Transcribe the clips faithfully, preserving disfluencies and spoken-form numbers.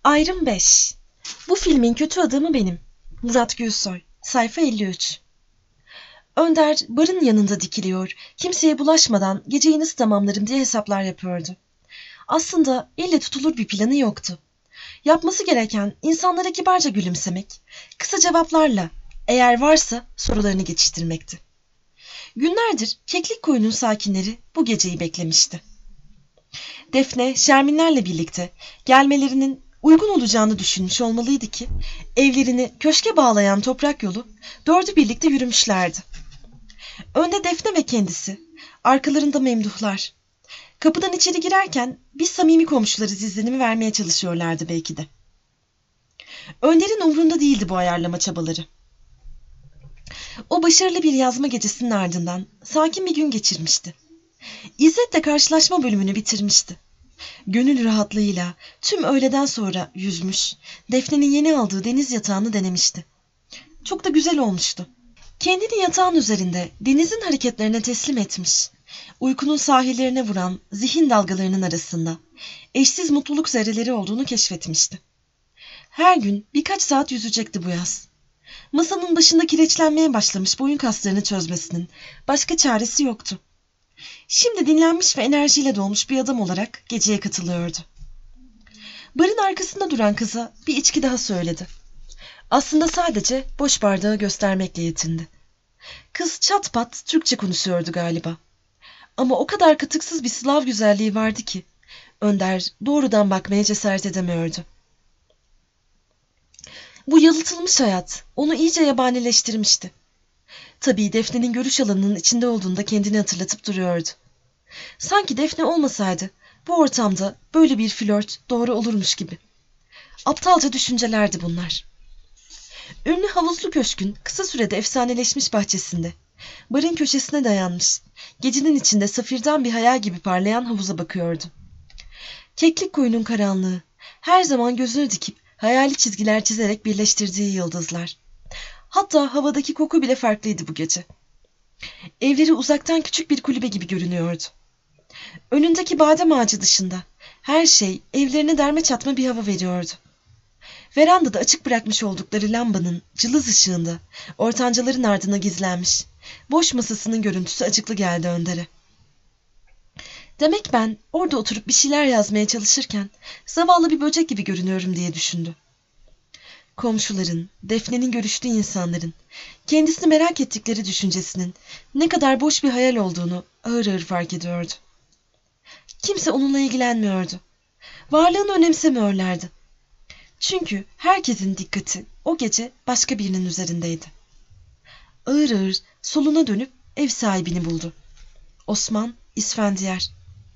Ayrım beş. Bu filmin kötü adamı benim. Murat Gülsoy. Sayfa elli üç. Önder barın yanında dikiliyor, kimseye bulaşmadan geceyi nasıl tamamlarım diye hesaplar yapıyordu. Aslında elle tutulur bir planı yoktu. Yapması gereken insanlara kibarca gülümsemek, kısa cevaplarla eğer varsa sorularını geçiştirmekti. Günlerdir Keklik Koyun'un sakinleri bu geceyi beklemişti. Defne, Şerminlerle birlikte gelmelerinin uygun olacağını düşünmüş olmalıydı ki evlerini köşke bağlayan toprak yolu dördü birlikte yürümüşlerdi. Önde Defne ve kendisi, arkalarında Memduhlar. Kapıdan içeri girerken biz samimi komşularız izlenimi vermeye çalışıyorlardı belki de. Önder'in umrunda değildi bu ayarlama çabaları. O başarılı bir yazma gecesinin ardından sakin bir gün geçirmişti. İzzet'le karşılaşma bölümünü bitirmişti. Gönül rahatlığıyla tüm öğleden sonra yüzmüş, Defne'nin yeni aldığı deniz yatağını denemişti. Çok da güzel olmuştu. Kendini yatağın üzerinde denizin hareketlerine teslim etmiş, uykunun sahillerine vuran zihin dalgalarının arasında eşsiz mutluluk zerreleri olduğunu keşfetmişti. Her gün birkaç saat yüzecekti bu yaz. Masanın başında kireçlenmeye başlamış boyun kaslarını çözmesinin başka çaresi yoktu. Şimdi dinlenmiş ve enerjiyle dolmuş bir adam olarak geceye katılıyordu. Barın arkasında duran kıza bir içki daha söyledi. Aslında sadece boş bardağı göstermekle yetindi. Kız çat pat Türkçe konuşuyordu galiba. Ama o kadar katıksız bir Slav güzelliği vardı ki Önder doğrudan bakmaya cesaret edemiyordu. Bu yalıtılmış hayat onu iyice yabanileştirmişti. Tabii Defne'nin görüş alanının içinde olduğunda kendini hatırlatıp duruyordu. Sanki Defne olmasaydı bu ortamda böyle bir flört doğru olurmuş gibi. Aptalca düşüncelerdi bunlar. Ünlü havuzlu köşkün kısa sürede efsaneleşmiş bahçesinde, barın köşesine dayanmış, gecenin içinde safirden bir hayal gibi parlayan havuza bakıyordu. Keklik Koyun'un karanlığı, her zaman gözünü dikip hayali çizgiler çizerek birleştirdiği yıldızlar. Hatta havadaki koku bile farklıydı bu gece. Evleri uzaktan küçük bir kulübe gibi görünüyordu. Önündeki badem ağacı dışında her şey evlerine derme çatma bir hava veriyordu. Verandada açık bırakmış oldukları lambanın cılız ışığında ortancaların ardına gizlenmiş, boş masasının görüntüsü acıklı geldi Önder'e. Demek ben orada oturup bir şeyler yazmaya çalışırken zavallı bir böcek gibi görünüyorum diye düşündü. Komşuların, Defne'nin görüştüğü insanların, kendisini merak ettikleri düşüncesinin ne kadar boş bir hayal olduğunu ağır ağır fark ediyordu. Kimse onunla ilgilenmiyordu. Varlığını önemsemiyorlardı. Çünkü herkesin dikkati o gece başka birinin üzerindeydi. Ağır ağır soluna dönüp ev sahibini buldu. Osman İsfendiyar.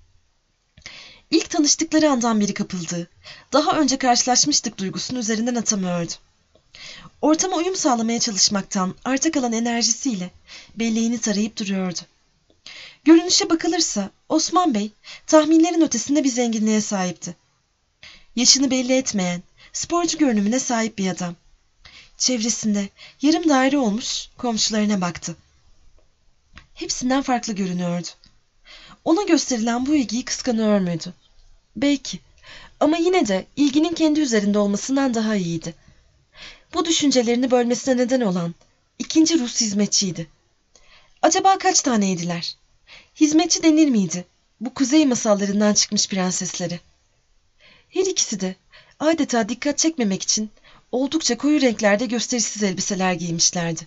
İlk tanıştıkları andan beri kapıldığı, daha önce karşılaşmıştık duygusunu üzerinden atamıyordu. Ortama uyum sağlamaya çalışmaktan arta kalan enerjisiyle belleğini tarayıp duruyordu. Görünüşe bakılırsa Osman Bey tahminlerin ötesinde bir zenginliğe sahipti. Yaşını belli etmeyen, sporcu görünümüne sahip bir adam. Çevresinde yarım daire olmuş komşularına baktı. Hepsinden farklı görünüyordu. Ona gösterilen bu ilgiyi kıskanıyor muydu? Belki. Ama yine de ilginin kendi üzerinde olmasından daha iyiydi. Bu düşüncelerini bölmesine neden olan ikinci Rus hizmetçiydi. Acaba kaç taneydiler? Hizmetçi denir miydi bu kuzey masallarından çıkmış prensesleri? Her ikisi de adeta dikkat çekmemek için oldukça koyu renklerde gösterişsiz elbiseler giymişlerdi.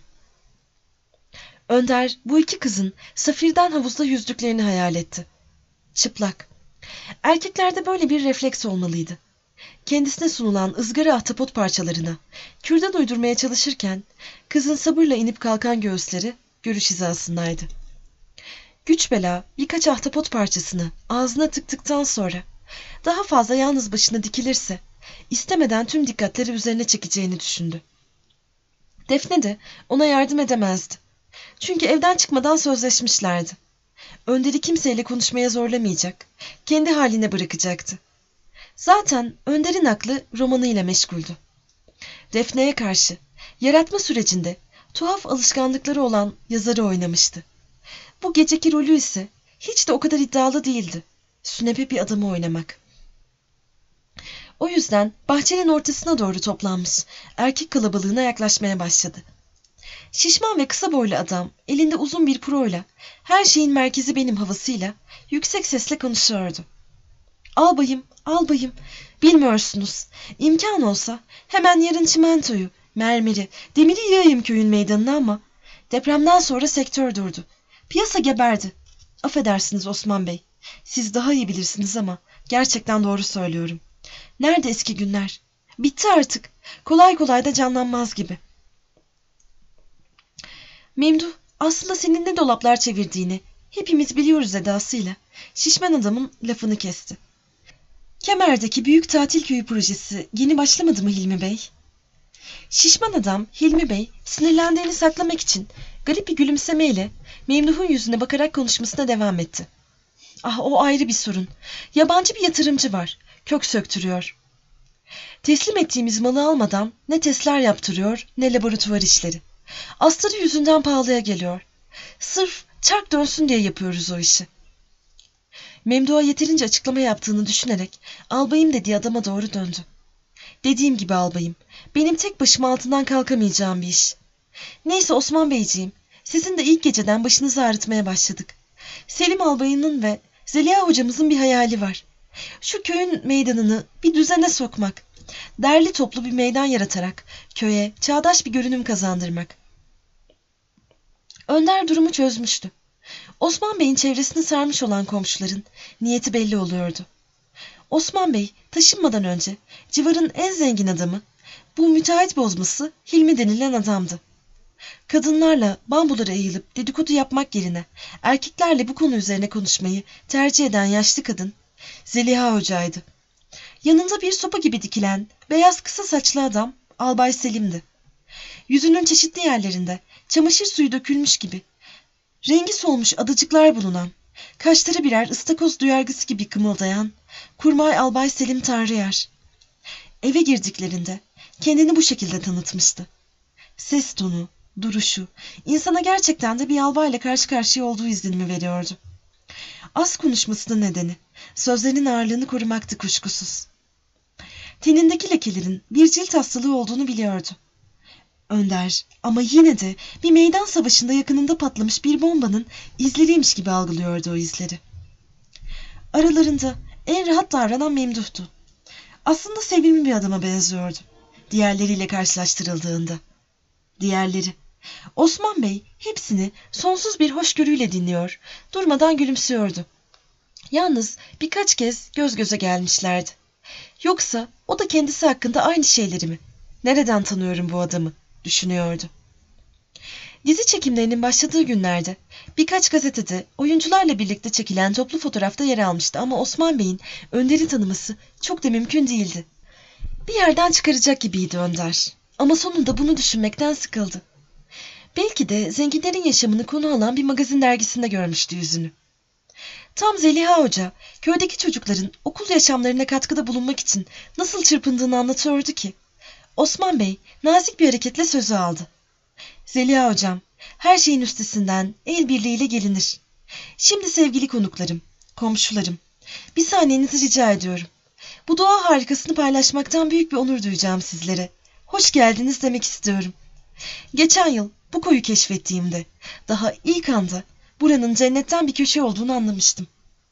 Önder bu iki kızın safirden havuzda yüzdüklerini hayal etti. Çıplak. Erkeklerde böyle bir refleks olmalıydı. Kendisine sunulan ızgara ahtapot parçalarına kürdan uydurmaya çalışırken kızın sabırla inip kalkan göğüsleri görüş hizasındaydı. Güç bela birkaç ahtapot parçasını ağzına tıktıktan sonra daha fazla yalnız başına dikilirse istemeden tüm dikkatleri üzerine çekeceğini düşündü. Defne de ona yardım edemezdi. Çünkü evden çıkmadan sözleşmişlerdi. Önder'i kimseyle konuşmaya zorlamayacak, kendi haline bırakacaktı. Zaten Önder'in aklı romanıyla meşguldü. Defne'ye karşı yaratma sürecinde tuhaf alışkanlıkları olan yazarı oynamıştı. Bu geceki rolü ise hiç de o kadar iddialı değildi. Sünepe bir adamı oynamak. O yüzden bahçenin ortasına doğru toplanmış erkek kalabalığına yaklaşmaya başladı. Şişman ve kısa boylu adam elinde uzun bir proyla, her şeyin merkezi benim havasıyla yüksek sesle konuşuyordu. Albayım, albayım, bilmiyorsunuz. İmkan olsa hemen yarın çimentoyu, mermeri, demiri yığayım köyün meydanına ama depremden sonra sektör durdu. Piyasa geberdi. Affedersiniz Osman Bey. Siz daha iyi bilirsiniz ama gerçekten doğru söylüyorum. Nerede eski günler? Bitti artık. Kolay kolay da canlanmaz gibi. Memduh aslında senin ne dolaplar çevirdiğini hepimiz biliyoruz edasıyla şişman adamın lafını kesti. Kemer'deki büyük tatil köyü projesi yeni başlamadı mı Hilmi Bey? Şişman adam Hilmi Bey sinirlendiğini saklamak için garip bir gülümsemeyle Memduh'un yüzüne bakarak konuşmasına devam etti. Ah o ayrı bir sorun. Yabancı bir yatırımcı var. Kök söktürüyor. Teslim ettiğimiz malı almadan ne testler yaptırıyor ne laboratuvar işleri. Astarı yüzünden pahalıya geliyor. Sırf çark dönsün diye yapıyoruz o işi. Memduh'a yeterince açıklama yaptığını düşünerek albayım dediği adama doğru döndü. Dediğim gibi albayım, benim tek başıma altından kalkamayacağım bir iş. Neyse Osman Beyciğim, sizin de ilk geceden başınızı ağrıtmaya başladık. Selim albayının ve Zeliha hocamızın bir hayali var. Şu köyün meydanını bir düzene sokmak, derli toplu bir meydan yaratarak köye çağdaş bir görünüm kazandırmak. Önder durumu çözmüştü. Osman Bey'in çevresini sarmış olan komşuların niyeti belli oluyordu. Osman Bey taşınmadan önce civarın en zengin adamı, bu müteahhit bozması Hilmi denilen adamdı. Kadınlarla bambulara eğilip dedikodu yapmak yerine erkeklerle bu konu üzerine konuşmayı tercih eden yaşlı kadın Zeliha Hoca'ydı. Yanında bir sopa gibi dikilen beyaz kısa saçlı adam Albay Selim'di. Yüzünün çeşitli yerlerinde çamaşır suyu dökülmüş gibi rengi solmuş adacıklar bulunan, kaşları birer ıstakoz duyargısı gibi kımıldayan Kurmay Albay Selim Tanrıyer. Eve girdiklerinde kendini bu şekilde tanıtmıştı. Ses tonu, duruşu, insana gerçekten de bir albayla karşı karşıya olduğu izlenimi veriyordu. Az konuşmasının nedeni, sözlerinin ağırlığını korumaktı kuşkusuz. Tenindeki lekelerin bir cilt hastalığı olduğunu biliyordu. Önder ama yine de bir meydan savaşında yakınında patlamış bir bombanın izleriymiş gibi algılıyordu o izleri. Aralarında en rahat davranan Memduh'tu. Aslında sevimli bir adama benziyordu. Diğerleriyle karşılaştırıldığında. Diğerleri. Osman Bey hepsini sonsuz bir hoşgörüyle dinliyor, durmadan gülümsüyordu. Yalnız birkaç kez göz göze gelmişlerdi. Yoksa o da kendisi hakkında aynı şeyleri mi? Nereden tanıyorum bu adamı? Düşünüyordu. Dizi çekimlerinin başladığı günlerde birkaç gazetede oyuncularla birlikte çekilen toplu fotoğrafta yer almıştı ama Osman Bey'in Önder'i tanıması çok da mümkün değildi. Bir yerden çıkaracak gibiydi Önder ama sonunda bunu düşünmekten sıkıldı. Belki de zenginlerin yaşamını konu alan bir magazin dergisinde görmüştü yüzünü. Tam Zeliha Hoca köydeki çocukların okul yaşamlarına katkıda bulunmak için nasıl çırpındığını anlatıyordu ki Osman Bey nazik bir hareketle sözü aldı. Zeliha hocam, her şeyin üstesinden el birliğiyle gelinir. Şimdi sevgili konuklarım, komşularım, bir saniyenizi rica ediyorum. Bu doğa harikasını paylaşmaktan büyük bir onur duyacağım sizlere. Hoş geldiniz demek istiyorum. Geçen yıl bu koyu keşfettiğimde, daha ilk anda buranın cennetten bir köşe olduğunu anlamıştım.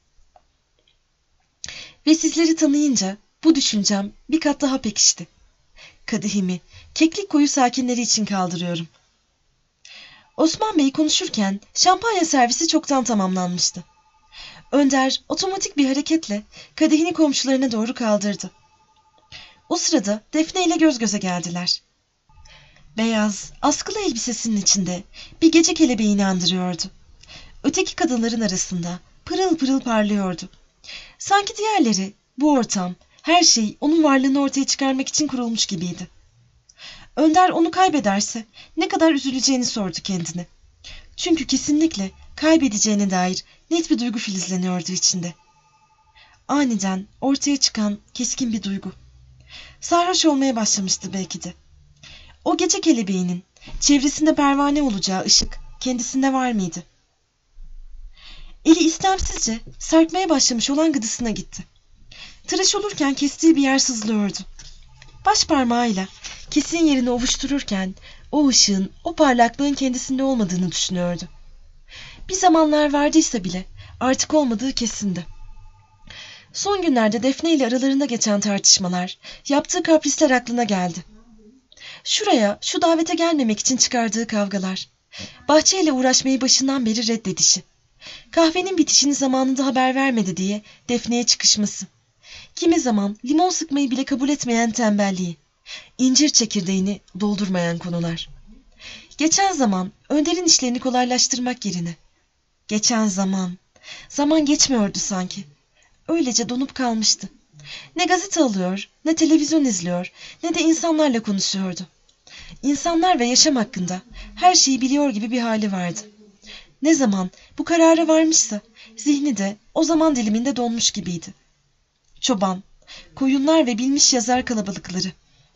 Ve sizleri tanıyınca bu düşüncem bir kat daha pekişti. Kadehimi Keklik Koyu sakinleri için kaldırıyorum. Osman Bey konuşurken şampanya servisi çoktan tamamlanmıştı. Önder otomatik bir hareketle kadehini komşularına doğru kaldırdı. O sırada Defne ile göz göze geldiler. Beyaz, askılı elbisesinin içinde bir gece kelebeğini andırıyordu. Öteki kadınların arasında pırıl pırıl parlıyordu. Sanki diğerleri, bu ortam, her şey onun varlığını ortaya çıkarmak için kurulmuş gibiydi. Önder onu kaybederse ne kadar üzüleceğini sordu kendine. Çünkü kesinlikle kaybedeceğine dair net bir duygu filizleniyordu içinde. Aniden ortaya çıkan keskin bir duygu. Sarhoş olmaya başlamıştı belki de. O gece kelebeğinin çevresinde pervane olacağı ışık kendisinde var mıydı? Eli istemsizce sarkmaya başlamış olan gıdısına gitti. Tıraş olurken kestiği bir yer sızlıyordu. Baş parmağıyla kesiğin yerini ovuştururken o ışığın, o parlaklığın kendisinde olmadığını düşünüyordu. Bir zamanlar vardıysa bile artık olmadığı kesindi. Son günlerde Defne ile aralarında geçen tartışmalar, yaptığı kaprisler aklına geldi. Şuraya, şu davete gelmemek için çıkardığı kavgalar, bahçeyle uğraşmayı başından beri reddedişi, kahvenin bitişini zamanında haber vermedi diye Defne'ye çıkışması, kimi zaman limon sıkmayı bile kabul etmeyen tembelliği, incir çekirdeğini doldurmayan konular. Geçen zaman Önder'in işlerini kolaylaştırmak yerine, geçen zaman, zaman geçmiyordu sanki. Öylece donup kalmıştı. Ne gazete alıyor, ne televizyon izliyor, ne de insanlarla konuşuyordu. İnsanlar ve yaşam hakkında her şeyi biliyor gibi bir hali vardı. Ne zaman bu karara varmışsa zihni de o zaman diliminde donmuş gibiydi. Çoban, koyunlar ve bilmiş yazar kalabalıkları.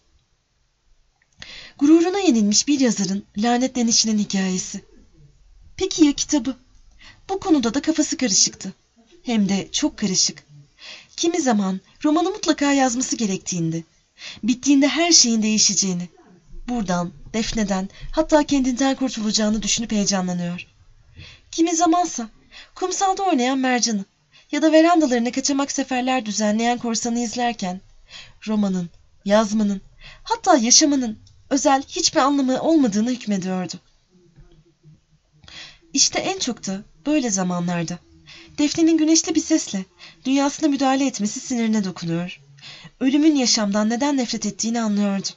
Gururuna yenilmiş bir yazarın lanetlenişinin hikayesi. Peki ya kitabı? Bu konuda da kafası karışıktı. Hem de çok karışık. Kimi zaman romanı mutlaka yazması gerektiğinde, bittiğinde her şeyin değişeceğini, buradan, Defne'den, hatta kendinden kurtulacağını düşünüp heyecanlanıyor. Kimi zamansa kumsalda oynayan mercanı ya da verandalarına kaçamak seferler düzenleyen korsanı izlerken, romanın, yazmanın, hatta yaşamanın özel hiçbir anlamı olmadığını hükmediyordu. İşte en çok da böyle zamanlarda Defne'nin güneşli bir sesle dünyasına müdahale etmesi sinirine dokunuyor. Ölümün yaşamdan neden nefret ettiğini anlıyordu.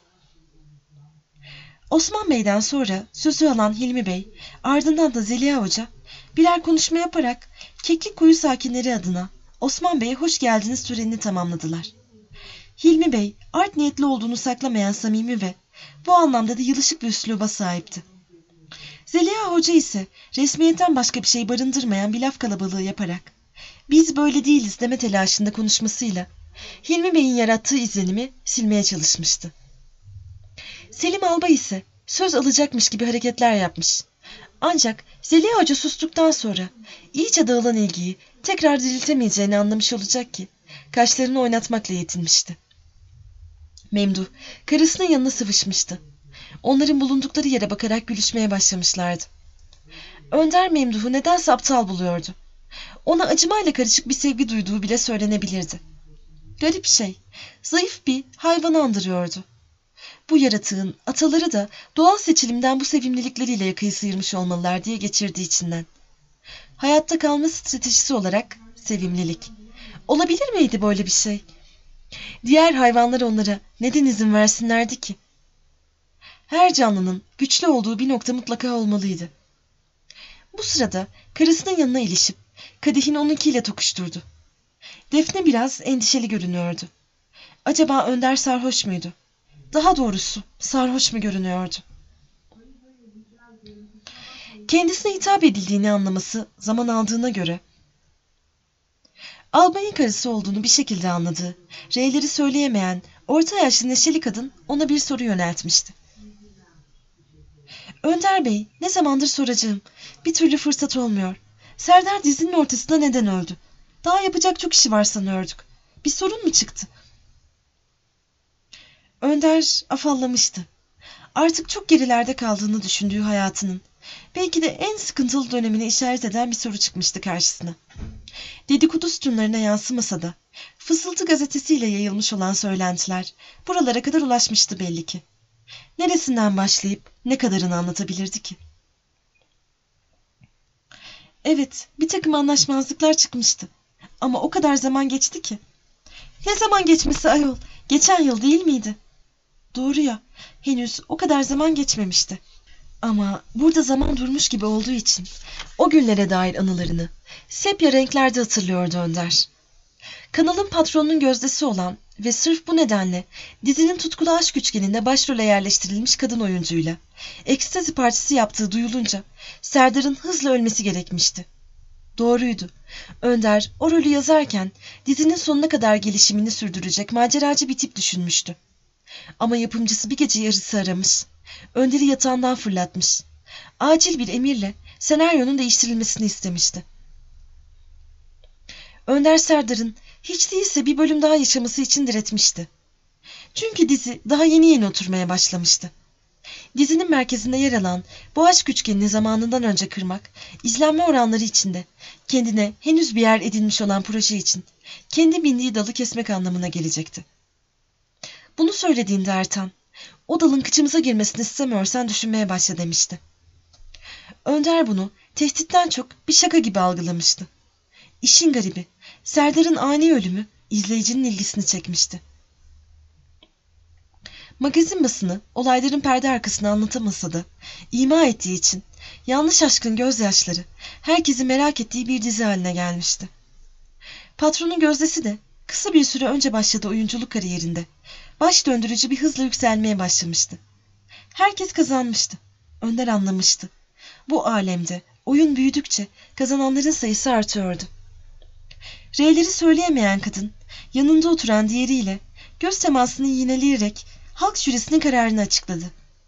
Osman Bey'den sonra sözü alan Hilmi Bey, ardından da Zeliha Hoca birer konuşma yaparak Keklikkuyu sakinleri adına Osman Bey'e hoş geldiniz törenini tamamladılar. Hilmi Bey, art niyetli olduğunu saklamayan samimi ve bu anlamda da yılışık bir üsluba sahipti. Zeliha Hoca ise resmiyetten başka bir şey barındırmayan bir laf kalabalığı yaparak biz böyle değiliz deme telaşında konuşmasıyla Hilmi Bey'in yarattığı izlenimi silmeye çalışmıştı. Selim Albay ise söz alacakmış gibi hareketler yapmış. Ancak Zeliha Hoca sustuktan sonra iyice dağılan ilgiyi tekrar diriltemeyeceğini anlamış olacak ki kaşlarını oynatmakla yetinmişti. Memduh karısının yanına sıvışmıştı. Onların bulundukları yere bakarak gülüşmeye başlamışlardı. Önder Memduh'u nedense aptal buluyordu. Ona acımayla karışık bir sevgi duyduğu bile söylenebilirdi. Garip şey, zayıf bir hayvanı andırıyordu. Bu yaratığın ataları da doğal seçilimden bu sevimlilikleriyle yakayı sıyırmış olmalılar diye geçirdiği içinden. Hayatta kalma stratejisi olarak sevimlilik. Olabilir miydi böyle bir şey? Diğer hayvanlar onlara neden izin versinlerdi ki? Her canlının güçlü olduğu bir nokta mutlaka olmalıydı. Bu sırada karısının yanına ilişip kadehini onunkiyle tokuşturdu. Defne biraz endişeli görünüyordu. Acaba Önder sarhoş muydu? Daha doğrusu sarhoş mu görünüyordu? Kendisine hitap edildiğini anlaması zaman aldığına göre albayın karısı olduğunu bir şekilde anladığı, R'leri söyleyemeyen orta yaşlı neşeli kadın ona bir soru yöneltmişti. Önder Bey, ne zamandır soracağım. Bir türlü fırsat olmuyor. Serdar dizinin ortasında neden öldü? Daha yapacak çok işi var sanıyorduk. Bir sorun mu çıktı? Önder afallamıştı. Artık çok gerilerde kaldığını düşündüğü hayatının, belki de en sıkıntılı dönemine işaret eden bir soru çıkmıştı karşısına. Dedikodu sütunlarına yansımasa da, Fısıltı gazetesiyle yayılmış olan söylentiler buralara kadar ulaşmıştı belli ki. Neresinden başlayıp ne kadarını anlatabilirdi ki? Evet, bir takım anlaşmazlıklar çıkmıştı. Ama o kadar zaman geçti ki. Ne zaman geçmesi ayol? Geçen yıl değil miydi? Doğru ya, henüz o kadar zaman geçmemişti. Ama burada zaman durmuş gibi olduğu için o günlere dair anılarını sepya renklerde hatırlıyordu Önder. Kanalın patronunun gözdesi olan ve sırf bu nedenle dizinin tutkulu aşk üçgeninde başrole yerleştirilmiş kadın oyuncuyla ekstazi partisi yaptığı duyulunca Serdar'ın hızla ölmesi gerekmişti. Doğruydu. Önder o rolü yazarken dizinin sonuna kadar gelişimini sürdürecek maceracı bir tip düşünmüştü. Ama yapımcısı bir gece yarısı aramış. Önder'i yatağından fırlatmış. Acil bir emirle senaryonun değiştirilmesini istemişti. Önder Serdar'ın hiç değilse bir bölüm daha yaşaması için diretmişti. Çünkü dizi daha yeni yeni oturmaya başlamıştı. Dizinin merkezinde yer alan bu aşk üçgenini zamanından önce kırmak, izlenme oranları içinde kendine henüz bir yer edinmiş olan proje için kendi bindiği dalı kesmek anlamına gelecekti. Bunu söylediğinde Ertan, o dalın kıçımıza girmesini istemiyorsan düşünmeye başla demişti. Önder bunu tehditten çok bir şaka gibi algılamıştı. İşin garibi, Serdar'ın ani ölümü izleyicinin ilgisini çekmişti. Magazin basını olayların perde arkasını anlatamasa da ima ettiği için Yanlış Aşkın Gözyaşları herkesin merak ettiği bir dizi haline gelmişti. Patronun gözdesi de kısa bir süre önce başladığı oyunculuk kariyerinde baş döndürücü bir hızla yükselmeye başlamıştı. Herkes kazanmıştı. Önder anlamıştı. Bu alemde oyun büyüdükçe kazananların sayısı artıyordu. R'leri söyleyemeyen kadın yanında oturan diğeriyle göz temasını yineleyerek halk jürisinin kararını açıkladı.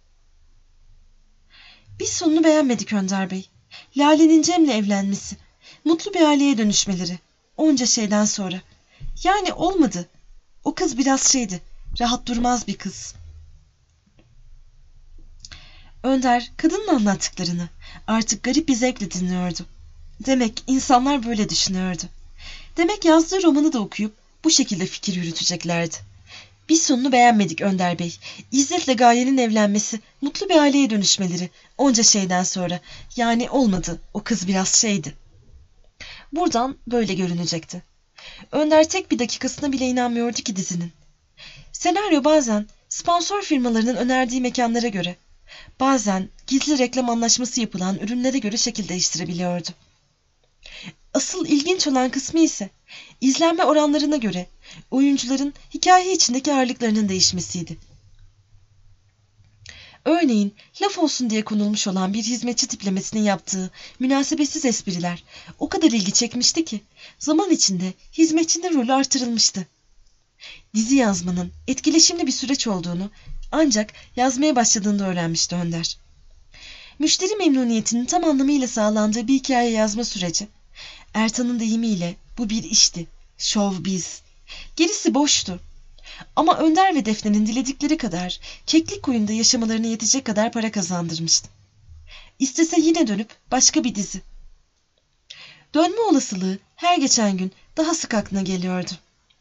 Biz sonunu beğenmedik Önder Bey. Lale'nin Cem'le evlenmesi, mutlu bir aileye dönüşmeleri, onca şeyden sonra. Yani olmadı. O kız biraz şeydi, rahat durmaz bir kız. Önder kadının anlattıklarını artık garip bir zevkle dinliyordu. Demek insanlar böyle düşünüyordu. Demek yazdığı romanı da okuyup bu şekilde fikir yürüteceklerdi. Biz sonunu beğenmedik Önder Bey. İzzet'le Gaye'nin evlenmesi, mutlu bir aileye dönüşmeleri, onca şeyden sonra. Yani olmadı, o kız biraz şeydi. Buradan böyle görünecekti. Önder tek bir dakikasına bile inanmıyordu ki dizinin. Senaryo bazen sponsor firmalarının önerdiği mekanlara göre, bazen gizli reklam anlaşması yapılan ürünlere göre şekil değiştirebiliyordu. Asıl ilginç olan kısmı ise izlenme oranlarına göre oyuncuların hikaye içindeki ağırlıklarının değişmesiydi. Örneğin laf olsun diye konulmuş olan bir hizmetçi tiplemesinin yaptığı münasebetsiz espriler o kadar ilgi çekmişti ki zaman içinde hizmetçinin rolü artırılmıştı. Dizi yazmanın etkileşimli bir süreç olduğunu ancak yazmaya başladığında öğrenmişti Önder. Müşteri memnuniyetinin tam anlamıyla sağlandığı bir hikaye yazma süreci, Ertan'ın deyimiyle bu bir işti, showbiz. Gerisi boştu. Ama Önder ve Defne'nin diledikleri kadar keklik koyunda yaşamalarına yetecek kadar para kazandırmıştı. İstese yine dönüp başka bir dizi. Dönme olasılığı her geçen gün daha sık aklına geliyordu.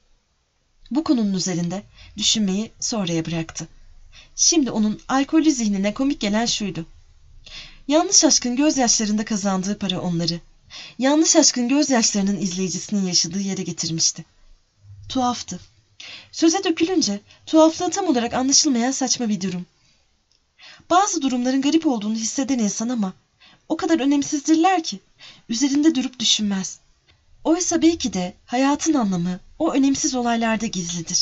Bu konunun üzerinde düşünmeyi sonraya bıraktı. Şimdi onun alkollü zihnine komik gelen şuydu. Yanlış Aşkın Gözyaşlarında kazandığı para onları, Yanlış Aşkın Gözyaşlarının izleyicisinin yaşadığı yere getirmişti. Tuhaftı. Söze dökülünce tuhaflığı tam olarak anlaşılmayan saçma bir durum. Bazı durumların garip olduğunu hisseden insan ama o kadar önemsizdirler ki üzerinde durup düşünmez. Oysa belki de hayatın anlamı o önemsiz olaylarda gizlidir.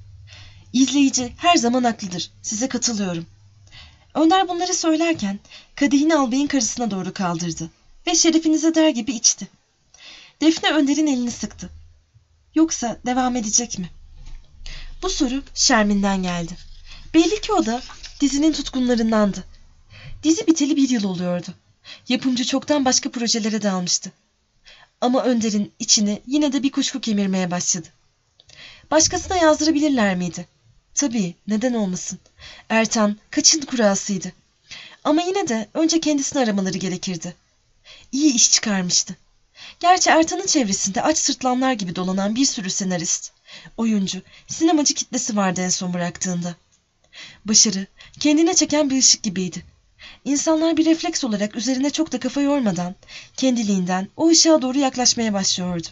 İzleyici her zaman haklıdır. Size katılıyorum. Önder bunları söylerken kadehini albayın karısına doğru kaldırdı ve şerefinize der gibi içti. Defne Önder'in elini sıktı. Yoksa devam edecek mi? Bu soru Şermin'den geldi. Belli ki o da dizinin tutkunlarındandı. Dizi biteli bir yıl oluyordu. Yapımcı çoktan başka projelere dalmıştı. Ama Önder'in içini yine de bir kuşku kemirmeye başladı. Başkasına yazdırabilirler miydi? Tabii, neden olmasın. Ertan kaçın kurasıydı. Ama yine de önce kendisini aramaları gerekirdi. İyi iş çıkarmıştı. Gerçi Ertan'ın çevresinde aç sırtlanlar gibi dolanan bir sürü senarist, oyuncu, sinemacı kitlesi vardı en son bıraktığında. Başarı, kendine çeken bir ışık gibiydi. İnsanlar bir refleks olarak üzerine çok da kafa yormadan, kendiliğinden o ışığa doğru yaklaşmaya başlıyordu.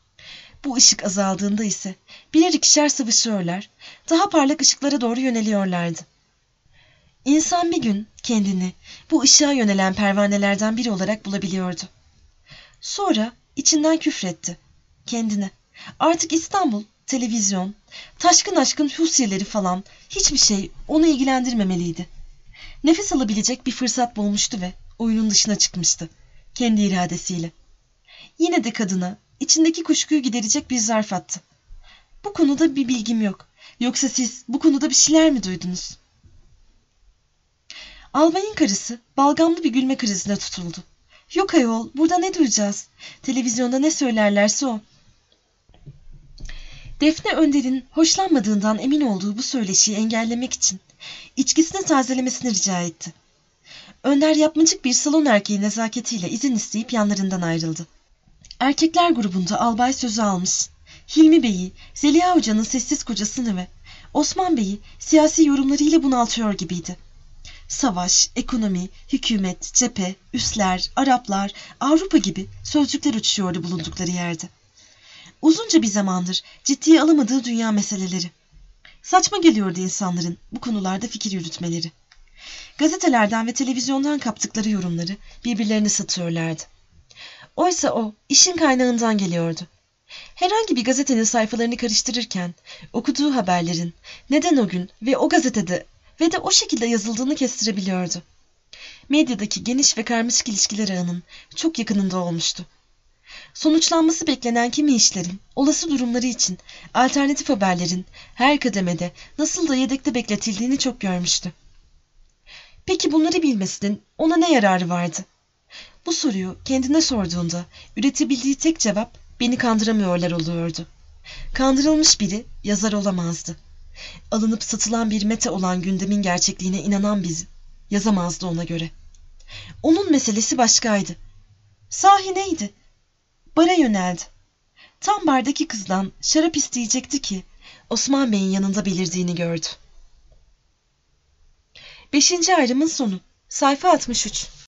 Bu ışık azaldığında ise birer ikişer sıvışıyorlar, daha parlak ışıklara doğru yöneliyorlardı. İnsan bir gün kendini bu ışığa yönelen pervanelerden biri olarak bulabiliyordu. Sonra içinden küfretti. Kendine. Artık İstanbul, televizyon, taşkın aşkın husiyeleri falan hiçbir şey onu ilgilendirmemeliydi. Nefes alabilecek bir fırsat bulmuştu ve oyunun dışına çıkmıştı. Kendi iradesiyle. Yine de kadına içindeki kuşkuyu giderecek bir zarf attı. Bu konuda bir bilgim yok. Yoksa siz bu konuda bir şeyler mi duydunuz? Albayın karısı balgamlı bir gülme krizine tutuldu. Yok ayol, burada ne duyacağız? Televizyonda ne söylerlerse o. Defne Önder'in hoşlanmadığından emin olduğu bu söyleşiyi engellemek için içkisini tazelemesini rica etti. Önder yapmacık bir salon erkeği nezaketiyle izin isteyip yanlarından ayrıldı. Erkekler grubunda albay sözü almış, Hilmi Bey'i, Zeliha Hoca'nın sessiz kocasını ve Osman Bey'i siyasi yorumlarıyla bunaltıyor gibiydi. Savaş, ekonomi, hükümet, cephe, üsler, Araplar, Avrupa gibi sözcükler uçuşuyordu bulundukları yerde. Uzunca bir zamandır ciddiye alamadığı dünya meseleleri. Saçma geliyordu insanların bu konularda fikir yürütmeleri. Gazetelerden ve televizyondan kaptıkları yorumları birbirlerine satıyorlardı. Oysa o işin kaynağından geliyordu. Herhangi bir gazetenin sayfalarını karıştırırken okuduğu haberlerin neden o gün ve o gazetede ve de o şekilde yazıldığını kestirebiliyordu. Medyadaki geniş ve karmaşık ilişkiler ağının çok yakınında olmuştu. Sonuçlanması beklenen kimi işlerin, olası durumları için alternatif haberlerin her kademede nasıl da yedekte bekletildiğini çok görmüştü. Peki bunları bilmesinin ona ne yararı vardı? Bu soruyu kendine sorduğunda üretebildiği tek cevap beni kandıramıyorlar oluyordu. Kandırılmış biri yazar olamazdı. Alınıp satılan bir meta olan gündemin gerçekliğine inanan bizi yazamazdı ona göre. Onun meselesi başkaydı. Sahi neydi? Bara yöneldi. Tam bardaki kızdan şarap isteyecekti ki Osman Bey'in yanında belirdiğini gördü. Beşinci ayrımın sonu. Sayfa altmış üç.